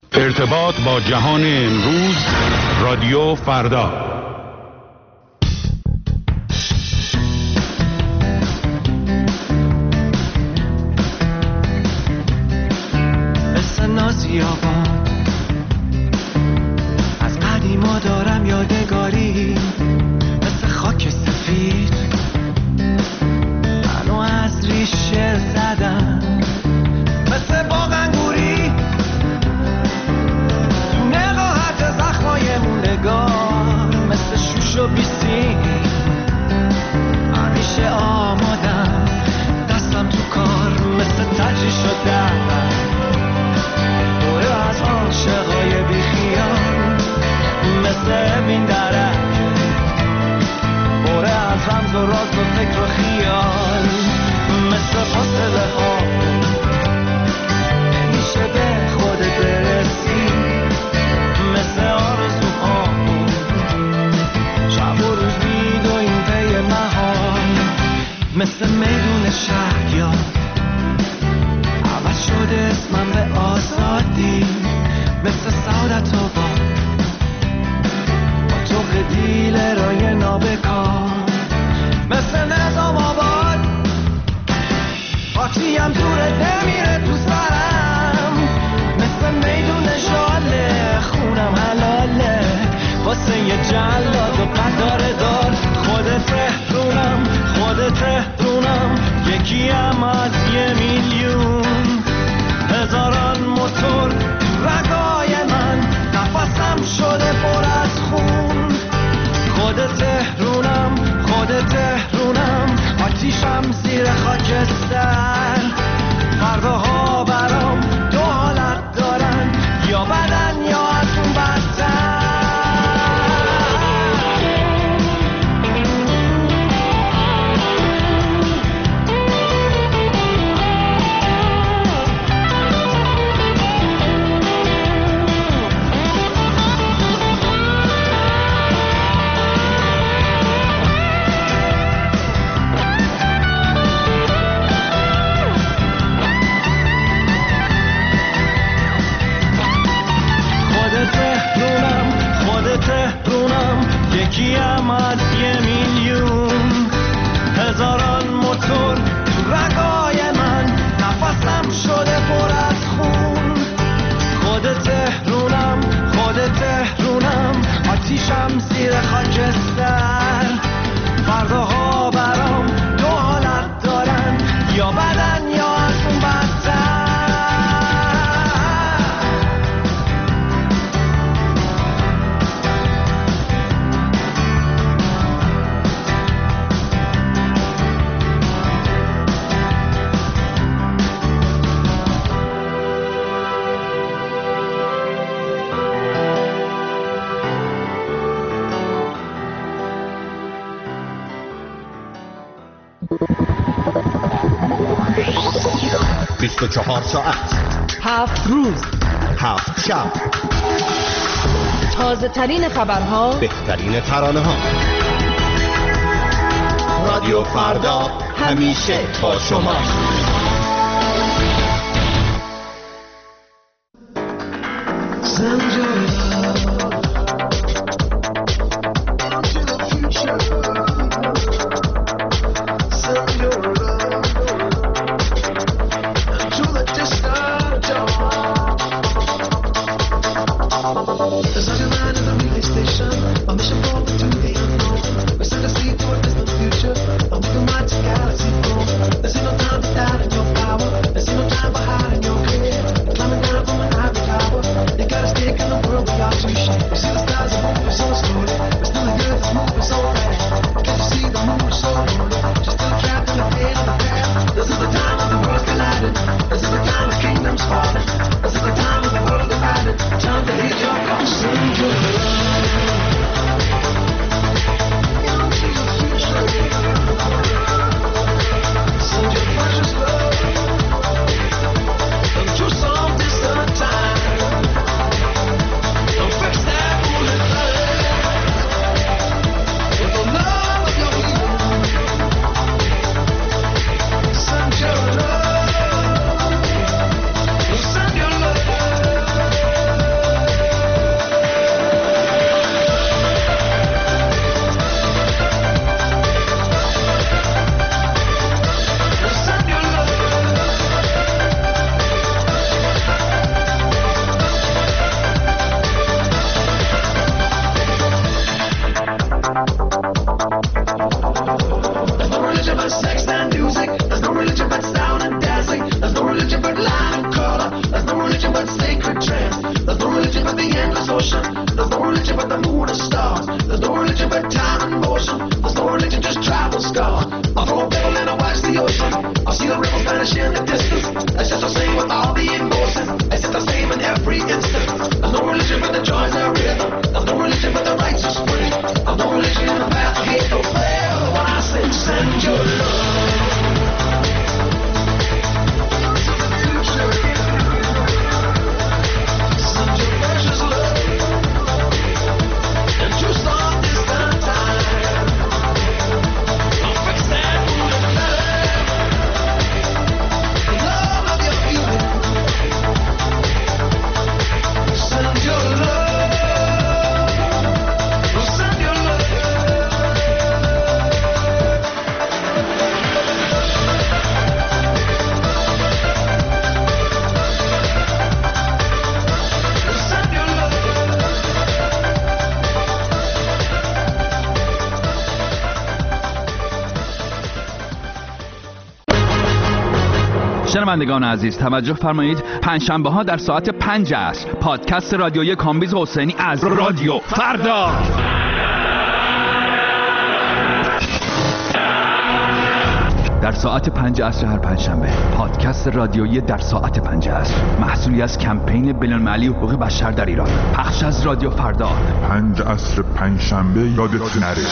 ارتباط با جهان امروز، رادیو فردا. مثل نازی آباد از قدیما دارم یادگاری، مثل خاک سفید منو از ریشه زدم، مثل باغ انگوری تو نقاهت زخمای موندگار، مثل شوش و بیسیم همیشه آمادم، دستم تو کار مثل تجری شدم، دوره از عاشقای بیخیال مثل این درک، دوره از رمز و راز و فکر و خیال، مثل فاصله ها نمیشه به خودت برسی، مثل آرزوها شب و روز میدویم پی محال، مثل میدون شهر یا عوض شده اسمم به آزادی، مثل سعادت آباد با تو دیل رای نابکار، مثل نظام آباد پاکیم دوره نمیره تو سرم، مثل میدون شاله خونم حلاله واسه یه جلاد و قدار دار، خودت تهرونم خودت تهرونم، یکیم از 1,000,000 هزاران موتور تو رگای من، نفسم شده پر از خون، خودت تهرونم خودت تهرونم، آتیشم زیر خاکستر، فرداها برام دو حالت دارن، یا بدن یا از اون بدتر. تهرونم یکیم از 1,000,000 هزاران موتور تو رگای من، نفسم شده پر از خون، خودت تهرونم خودت تهرونم، آتیشم زیر خاکستر، فرداها برام دو حالت دارن، یا بدن یا از اون بدتر. بیست و 24 ساعت 7 روز 7 شب، تازه ترین خبرها، بهترین ترانه ها، رادیو فردا همیشه با شما. You gotta stick in the world, we are too shy. but sacred trance. There's no religion but the endless ocean. There's no religion but the moon and stars. There's no religion but time and motion. There's no religion, just travel scars. I'll throw a pebble and I'll watch the ocean. I'll see the ripples vanish in the distance. It's just the same with all the emotions. It's just the same in every instant. There's no religion but the joys and rhythm. There's no religion but the righteous spring. There's no religion in the path of hate or prayer. When I sing, send your love. شنوندگان عزیز توجه فرمایید، پنجشنبه ها در ساعت 5 عصر پادکست رادیویی کامبیز حسینی از رادیو فردا در ساعت 5 عصر هر پنجشنبه. پادکست رادیویی در ساعت 5 عصر محصولی از کمپین بین‌المللی حقوق بشر در ایران. پخش از رادیو فردا 5 عصر پنجشنبه، یادت نره.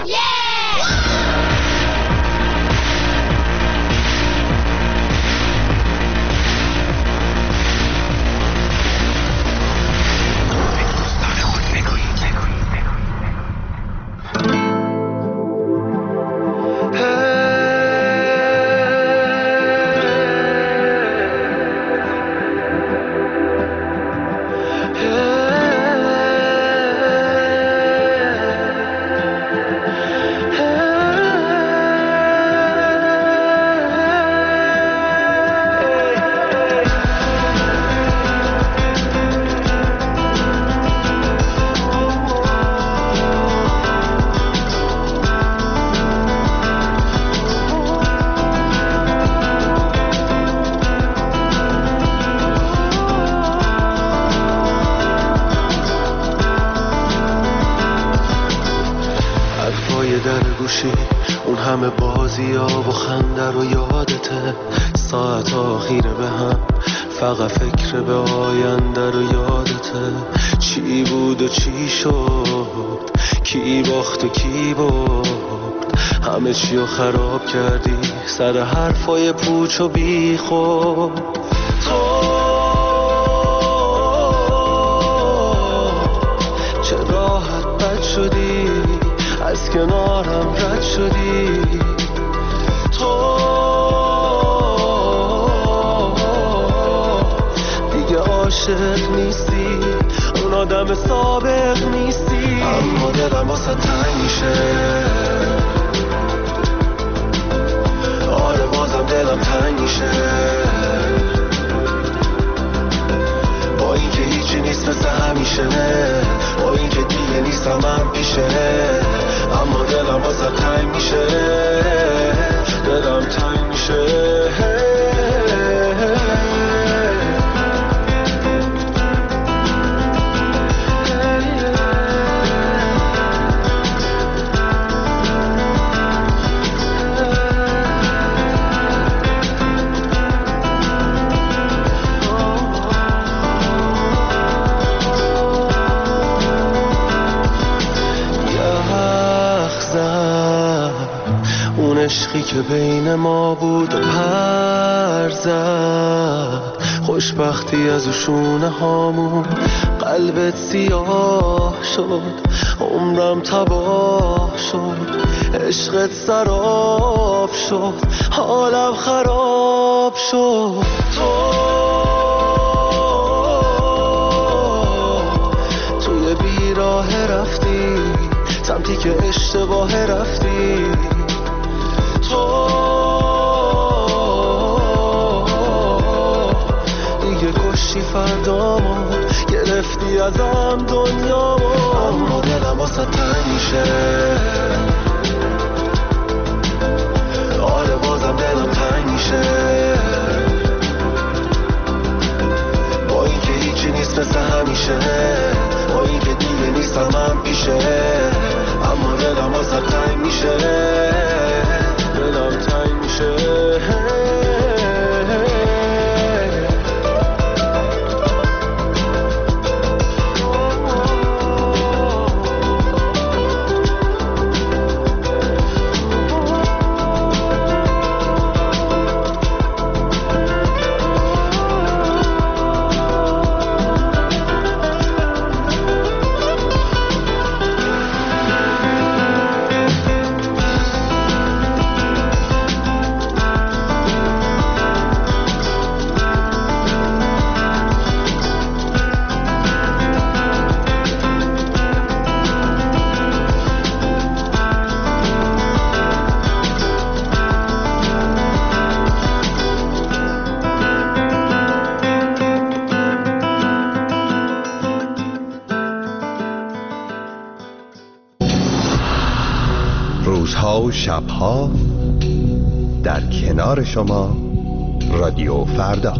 اون همه بازی ها و خنده رو یادته، ساعت آخیره به هم فقط فکر به آینده رو یادته. چی بود و چی شد، کی باخت و کی برد، همه چی رو خراب کردی سر حرفای پوچ و بی خود. تو چه راحت بد شدی، از کنارم رد شدی. تو دیگه عاشق نیستی، اون آدم سابق نیستی. اما دلم واسه تنگ میشه، آره بازم دلم تنگ میشه. با اینکه هیچی نیست مثل همیشه، با اینکه دیگه نیستم من پیشه، اما دلم واسه تنگ میشه، دلم تنگ میشه. عشقی که بین ما بود و پر زد، خوشبختی از شونه هامون قلبت سیاه شد، عمرم تباه شد، عشقت سراب شد، حالم خراب شد. توی بیراه رفتی، سمتی که اشتباه رفتی. دیگه کشتی فردامو، گرفتی ازم دنیامو، اما دلم واسه تنگ میشه، آره بازم دلم تنگ میشه. با اینکه نیست مثل همیشه، با این که دیگه نیستم من پیشه، اما دلم واسه تنگ میشه، دلم تنگ میشه. روزها و شبها در کنار شما رادیو فردا.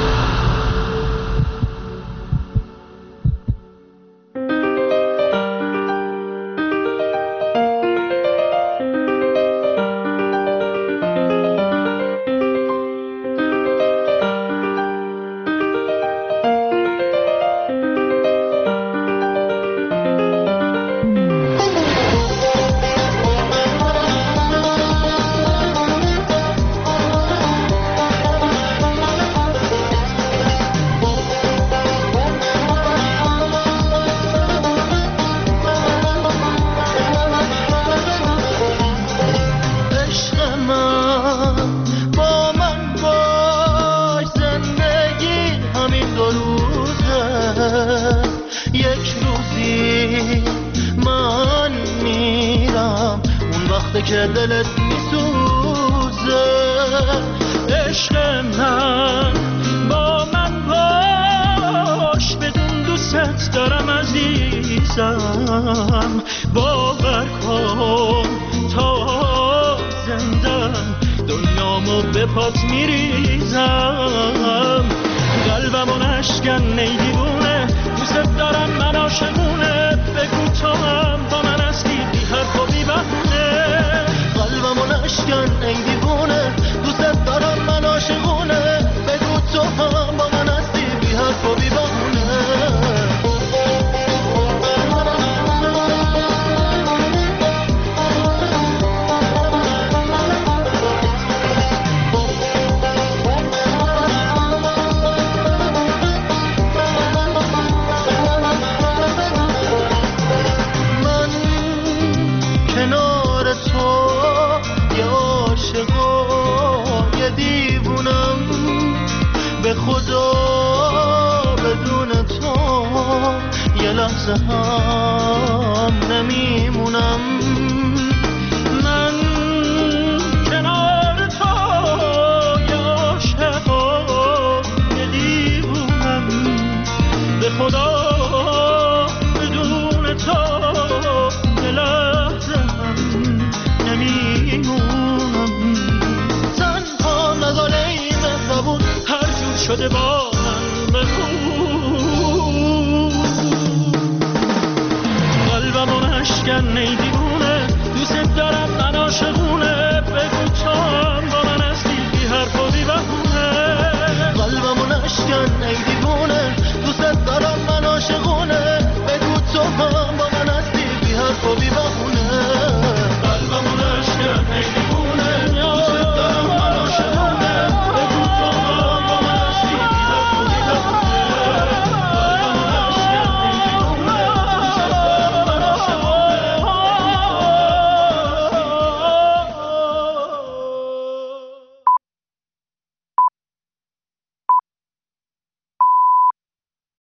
که دلت میسوزه عشق من با من باش بدون دوست دارم عزیزم باور کن تا زندم دنیامو به پات میریزم قلبمو نشکن ای دیوونه دوست دارم من عاشقونه بگو تو هم با من هستی بی حرف و بی بهونه قلبمو نشکن ای دیوونه دوست دارم من عاشقونه بگو تو هم با من هستی بی حرف و بی بهونه به خدا بدون تو یه لحظه هم نمیمونم من کنار تو یه عاشق و یه دیوونم به خدا بدون تو یه لحظه هم نمیمونم تنها نزاله ای مهربون شده با من بگو قلبمو نشکن ای